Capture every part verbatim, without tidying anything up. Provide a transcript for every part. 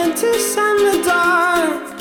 scientists and the dark.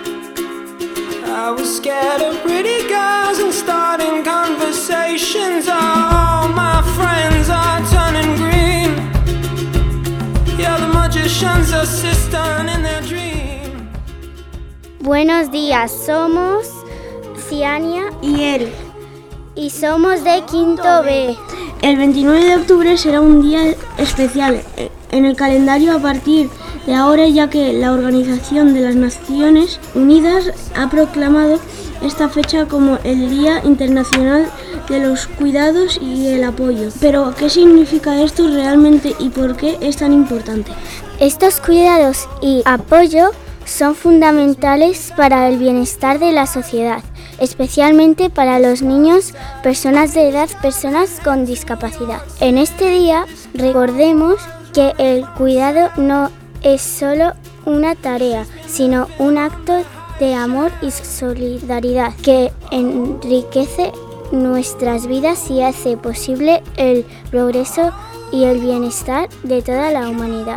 I was scared of pretty girls and starting conversations. All my friends are turning green. Yeah, the magician's assistant in their dream. Buenos días, somos Ciania y Eric y somos de Quinto B. El veintinueve de octubre será un día especial en el calendario a partir de ahora, ya que la Organización de las Naciones Unidas ha proclamado esta fecha como el Día Internacional de los Cuidados y el Apoyo. Pero, ¿qué significa esto realmente y por qué es tan importante? Estos cuidados y apoyo son fundamentales para el bienestar de la sociedad, especialmente para los niños, personas de edad, personas con discapacidad. En este día recordemos que el cuidado no es solo una tarea, sino un acto de amor y solidaridad que enriquece nuestras vidas y hace posible el progreso y el bienestar de toda la humanidad.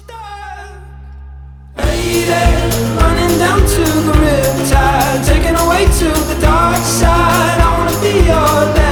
Running down to the riptide, taken away to the dark side. I wanna be your